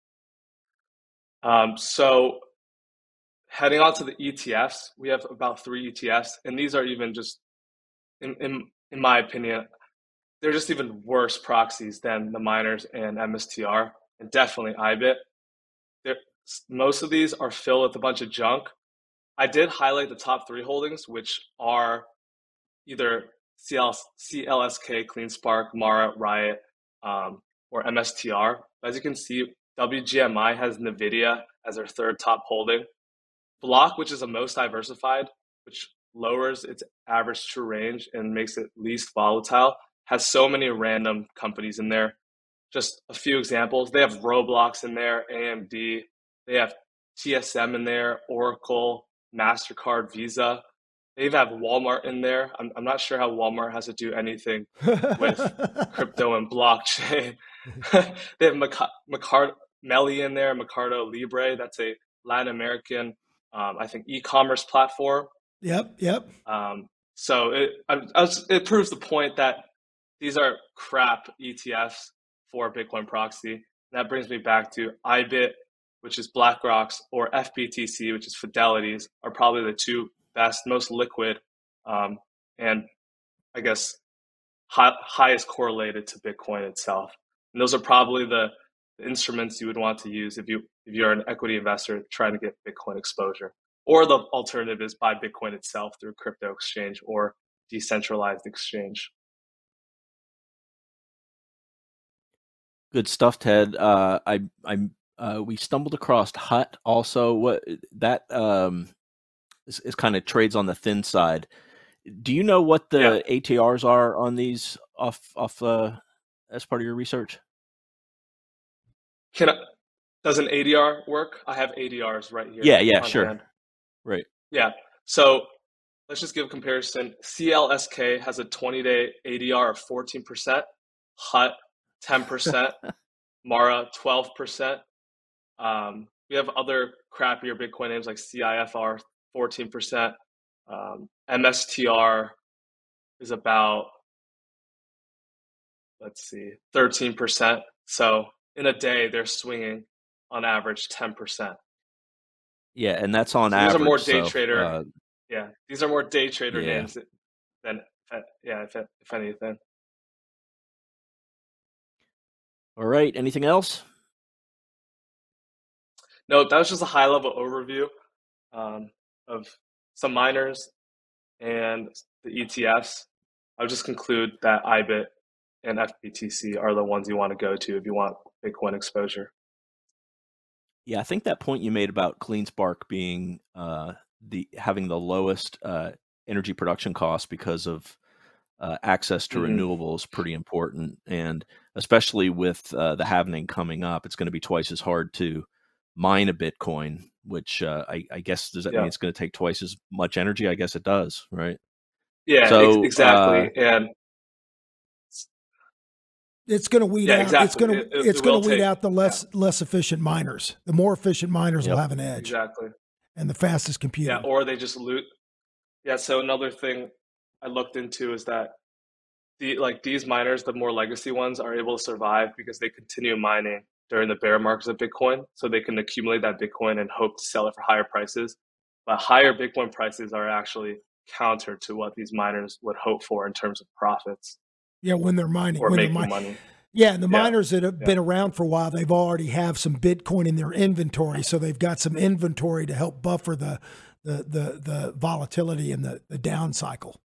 Um, so heading on to the E T Fs, we have about three E T Fs, and these are even just, in, in, in my opinion, they're just even worse proxies than the miners and M S T R, and definitely I B I T. They're, most of these are filled with a bunch of junk. I did highlight the top three holdings, which are either C L, C L S K, CleanSpark, Mara, Riot, um, or M S T R. As you can see, W G M I has NVIDIA as their third top holding. Block, which is the most diversified, which lowers its average true range and makes it least volatile, has so many random companies in there. Just a few examples. They have Roblox in there, A M D. They have T S M in there, Oracle, MasterCard, Visa. They even have Walmart in there. I'm, I'm not sure how Walmart has to do anything with crypto and blockchain. They have Mercado, Meli in there, Mercado Libre. That's a Latin American, um, I think, e-commerce platform. Yep, yep. Um, so it, I, I was, it proves the point that these are crap E T Fs for Bitcoin proxy. And that brings me back to I B I T, which is BlackRock's, or F B T C, which is Fidelity's, are probably the two best, most liquid, um, and I guess high, highest correlated to Bitcoin itself. And those are probably the, the instruments you would want to use if you if you're an equity investor trying to get Bitcoin exposure. Or the alternative is buy Bitcoin itself through crypto exchange or decentralized exchange. Good stuff, Ted. Uh, I, I, uh, we stumbled across H U T also. What that um, is, is kind of trades on the thin side. Do you know what the Yeah. A T Rs are on these off off uh, as part of your research? Can I, does an A D R work? I have A D Rs right here. Yeah, yeah, on sure. hand. Right. Yeah. So let's just give a comparison. C L S K has a twenty-day A D R of fourteen percent. H U T, ten percent. Mara, twelve percent. Um, we have other crappier Bitcoin names like C I F R, fourteen percent. Um, M S T R is about, let's see, thirteen percent. So in a day, they're swinging on average ten percent. Yeah, and that's on So average. these are more day so, trader. uh, Yeah, these are more day trader Yeah. names than, yeah, if, if anything. all right. Anything else? No, that was just a high level overview um, of some miners and the E T Fs. I'll just conclude that I B I T and F B T C are the ones you want to go to if you want Bitcoin exposure. Yeah, I think that point you made about CleanSpark being uh, the having the lowest uh, energy production cost because of uh, access to Mm-hmm. renewables pretty important, and especially with uh, the halving coming up, it's going to be twice as hard to mine a Bitcoin. Which uh, I, I guess does that Yeah. mean it's going to take twice as much energy? I guess it does, right? Yeah, ex- So exactly. uh, And It's going to weed yeah, out. exactly. It's going to It, it, it's it going will to weed take, out the less less efficient miners. The more efficient miners Yep. will have an edge, exactly. and the fastest computing. Yeah, or they just loot. Yeah, so another thing I looked into is that the like these miners, the more legacy ones, are able to survive because they continue mining during the bear markets of Bitcoin, so they can accumulate that Bitcoin and hope to sell it for higher prices. But higher Bitcoin prices are actually counter to what these miners would hope for in terms of profits Yeah, when they're mining, or when they're making mining. money. Yeah, and the Yeah, miners that have yeah. been around for a while, they've already have some Bitcoin in their inventory, so they've got some inventory to help buffer the the the, the volatility and the, the down cycle.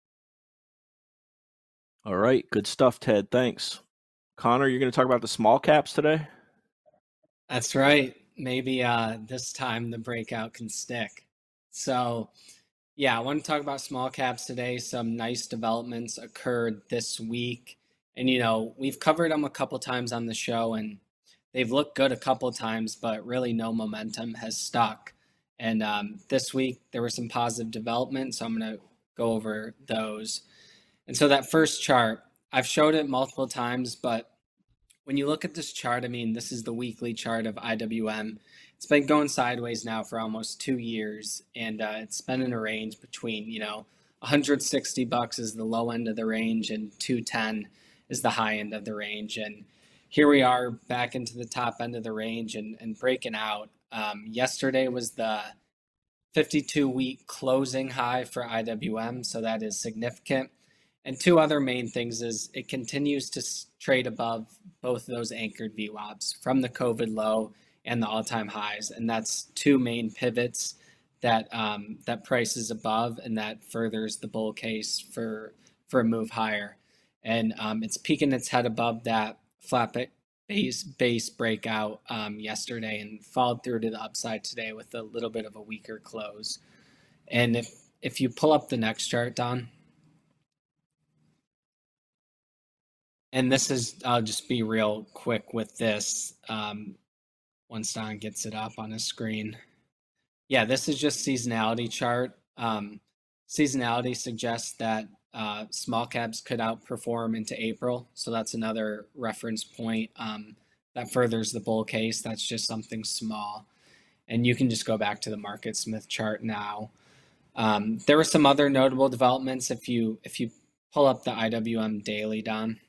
all right, good stuff, Ted. Thanks, Connor. You're going to talk about the small caps today. That's right. Maybe uh, this time the breakout can stick. So, yeah, I want to talk about small caps today. Some nice developments occurred this week. And, you know, we've covered them a couple times on the show, and they've looked good a couple times, but really no momentum has stuck. And um, this week there were some positive developments, so I'm going to go over those. And so that first chart, I've showed it multiple times, but when you look at this chart, I mean, this is the weekly chart of I W M. It's been going sideways now for almost two years, and uh, it's been in a range between, you know, one hundred sixty bucks is the low end of the range, and two ten is the high end of the range. And here we are back into the top end of the range and, and breaking out. Um, yesterday was the fifty-two week closing high for I W M, so that is significant. And two other main things is it continues to trade above both of those anchored V WAPs from the COVID low and the all-time highs. And that's two main pivots that um, that price is above, and that furthers the bull case for for a move higher. And um, it's peeking its head above that flat base base breakout um, yesterday and followed through to the upside today with a little bit of a weaker close. And if if you pull up the next chart, Don. And this is, I'll just be real quick with this um, once Don gets it up on his screen. Yeah, this is just seasonality chart. Um, seasonality suggests that uh, small caps could outperform into April. So that's another reference point um, that furthers the bull case. That's just something small. And you can just go back to the MarketSmith chart now. Um, there were some other notable developments. If you, if you pull up the I W M daily, Don.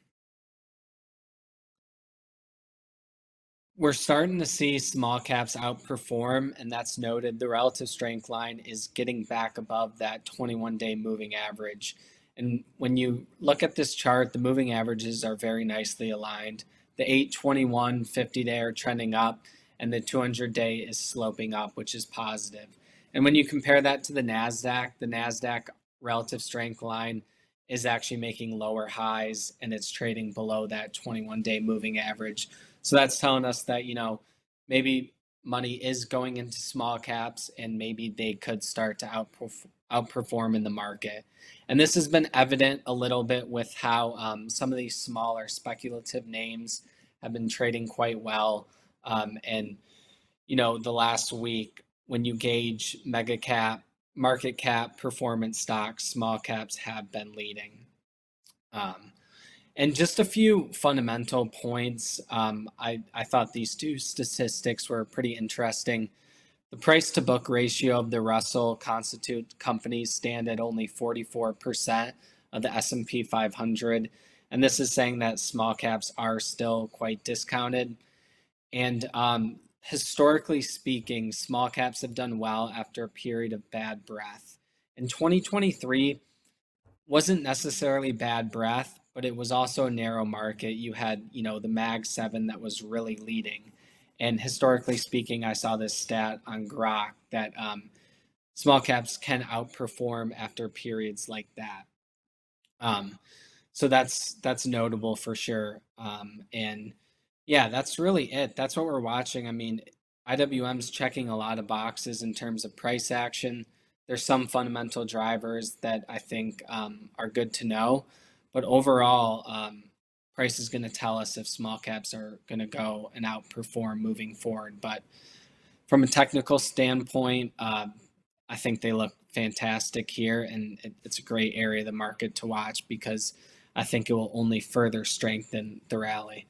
We're starting to see small caps outperform, and that's noted. The relative strength line is getting back above that twenty-one day moving average. And when you look at this chart, the moving averages are very nicely aligned. The eight twenty-one fifty day are trending up, and the two hundred day is sloping up, which is positive. And when you compare that to the NASDAQ, the NASDAQ relative strength line is actually making lower highs, and it's trading below that twenty-one day moving average. So that's telling us that, you know, maybe money is going into small caps, and maybe they could start to outperform, outperform in the market. And this has been evident a little bit with how um, some of these smaller speculative names have been trading quite well. Um, and, you know, the last week, when you gauge mega cap, market cap performance stocks, small caps have been leading. Um, And just a few fundamental points. Um, I, I thought these two statistics were pretty interesting. The price to book ratio of the Russell constitute companies stand at only forty-four percent of the S and P five hundred. And this is saying that small caps are still quite discounted. And um, historically speaking, small caps have done well after a period of bad breath. In twenty twenty-three, wasn't necessarily bad breath, but it was also a narrow market. You had, you know, the Mag seven that was really leading. And historically speaking, I saw this stat on Grok that um, small caps can outperform after periods like that. Um, so that's that's notable for sure. Um, and yeah, that's really it. That's what we're watching. I mean, I W M's checking a lot of boxes in terms of price action. There's some fundamental drivers that I think um, are good to know, but overall, um, price is going to tell us if small caps are going to go and outperform moving forward. But from a technical standpoint, uh, I think they look fantastic here, and it, it's a great area of the market to watch because I think it will only further strengthen the rally.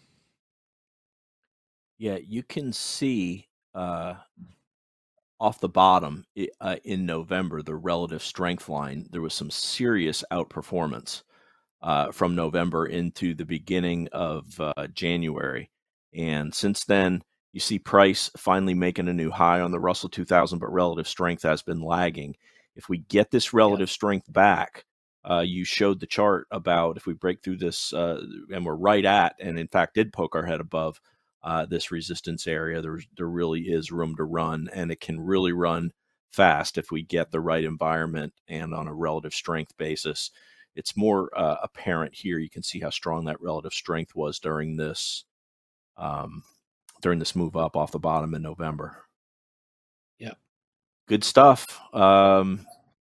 Yeah, you can see uh, off the bottom uh, in November, the relative strength line, there was some serious outperformance uh, from November into the beginning of uh, January. And since then, you see price finally making a new high on the Russell two thousand, but relative strength has been lagging. If we get this relative yeah. strength back, uh, you showed the chart about if we break through this, uh, and we're right at, and in fact did poke our head above uh, this resistance area, there, there really is room to run, and it can really run fast if we get the right environment and on a relative strength basis. It's more uh, apparent here. You can see how strong that relative strength was during this um, during this move up off the bottom in November. Yeah. Good stuff. Um,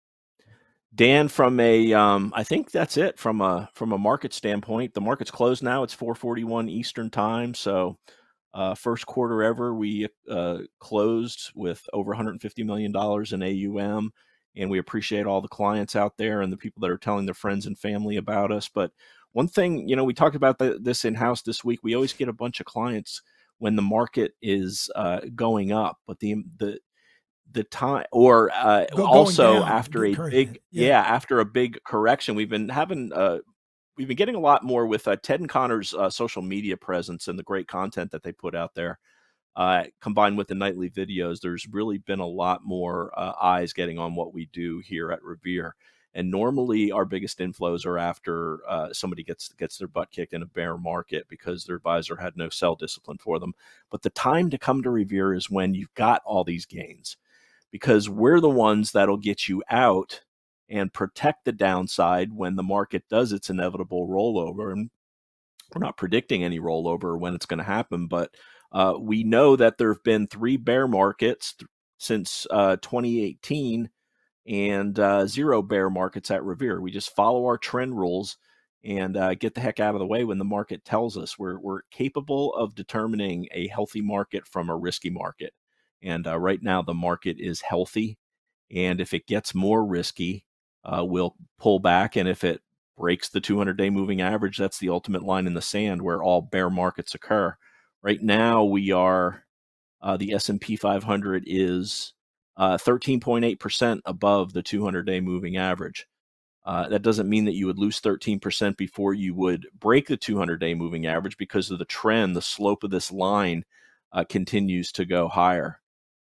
Dan, from a, um, I think that's it from a, from a market standpoint. The market's closed now. It's four forty-one Eastern time. So uh, first quarter ever, we uh, closed with over one hundred fifty million dollars in A U M. And we appreciate all the clients out there and the people that are telling their friends and family about us. But one thing, you know, we talked about the, this in-house this week. We always get a bunch of clients when the market is uh, going up, but the the the time or uh, Go, also down, after a big yeah. yeah after a big correction, we've been having uh, we've been getting a lot more with uh, Ted and Connor's uh, social media presence and the great content that they put out there. Uh, combined with the nightly videos, there's really been a lot more uh, eyes getting on what we do here at Revere. And normally our biggest inflows are after uh, somebody gets gets their butt kicked in a bear market because their advisor had no sell discipline for them. But the time to come to Revere is when you've got all these gains, because we're the ones that'll get you out and protect the downside when the market does its inevitable rollover. And we're not predicting any rollover or when it's going to happen, but uh, we know that there have been three bear markets th- since uh, twenty eighteen. And uh, zero bear markets at Revere. We just follow our trend rules and uh, get the heck out of the way when the market tells us. We're we're capable of determining a healthy market from a risky market. And uh, right now the market is healthy. And if it gets more risky, uh, we'll pull back. And if it breaks the two hundred day moving average, that's the ultimate line in the sand where all bear markets occur. Right now we are, uh, the S and P five hundred is Uh, thirteen point eight percent above the two hundred day moving average. Uh, that doesn't mean that you would lose thirteen percent before you would break the two hundred day moving average, because of the trend. The slope of this line uh, continues to go higher.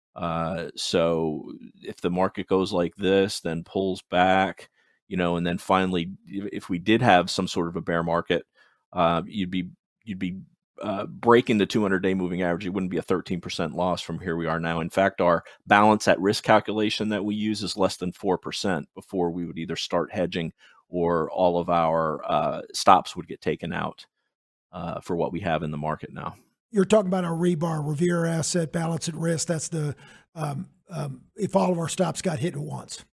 Uh, so if the market goes like this, then pulls back, you know, and then finally, if we did have some sort of a bear market, uh, you'd be you'd be Uh, breaking the two hundred day moving average. It wouldn't be a thirteen percent loss from here we are now. In fact, our balance at risk calculation that we use is less than four percent before we would either start hedging or all of our uh, stops would get taken out uh, for what we have in the market now. You're talking about our rebar, Revere asset balance at risk. That's the, um, um, if all of our stops got hit at once.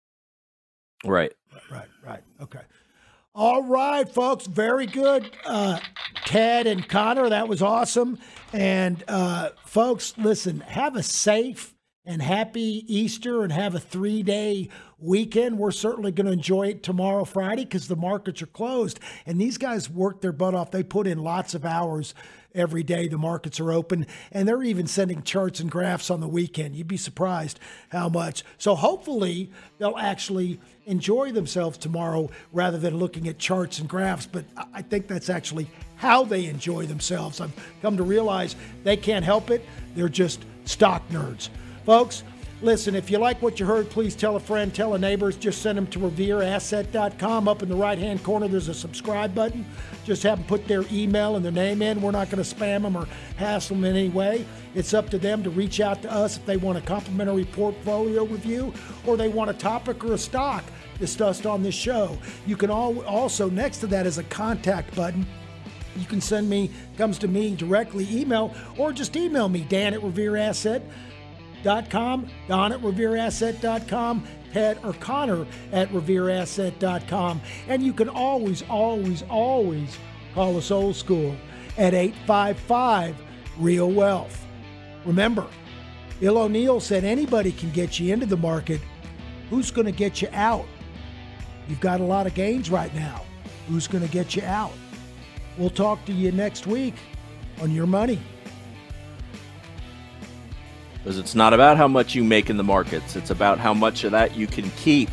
Right. Right, right. Okay. All right, folks. Very good. Uh, Ted and Connor, that was awesome. And uh, folks, listen, have a safe and happy Easter and have a three-day weekend. We're certainly going to enjoy it tomorrow, Friday, because the markets are closed. And these guys work their butt off. They put in lots of hours every day the markets are open, and they're even sending charts and graphs on the weekend. You'd be surprised how much. So hopefully they'll actually enjoy themselves tomorrow rather than looking at charts and graphs. But I think that's actually how they enjoy themselves. I've come to realize they can't help it. They're just stock nerds. Folks, listen, if you like what you heard, please tell a friend, tell a neighbor. Just send them to revere asset dot com. Up in the right-hand corner, there's a subscribe button. Just have them put their email and their name in. We're not going to spam them or hassle them in any way. It's up to them to reach out to us if they want a complimentary portfolio review or they want a topic or a stock discussed on this show. You can all, also, next to that is a contact button. You can send me, comes to me directly, email, or just email me, Dan at Revere Asset dot com, Don at Revere Asset dot com, Ted or Connor at Revere Asset dot com. And you can always, always, always call us old school at eight five five, real wealth. Remember, Bill O'Neill said anybody can get you into the market. Who's going to get you out? You've got a lot of gains right now. Who's going to get you out? We'll talk to you next week on Your Money. Because it's not about how much you make in the markets. It's about how much of that you can keep.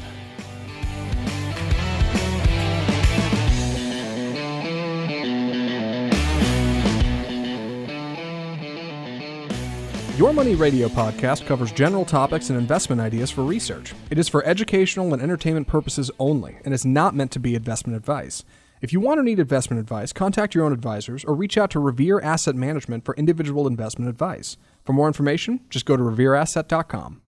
Your Money Radio podcast covers general topics and investment ideas for research. It is for educational and entertainment purposes only, and is not meant to be investment advice. If you want or need investment advice, contact your own advisors or reach out to Revere Asset Management for individual investment advice. For more information, just go to Revere Asset dot com.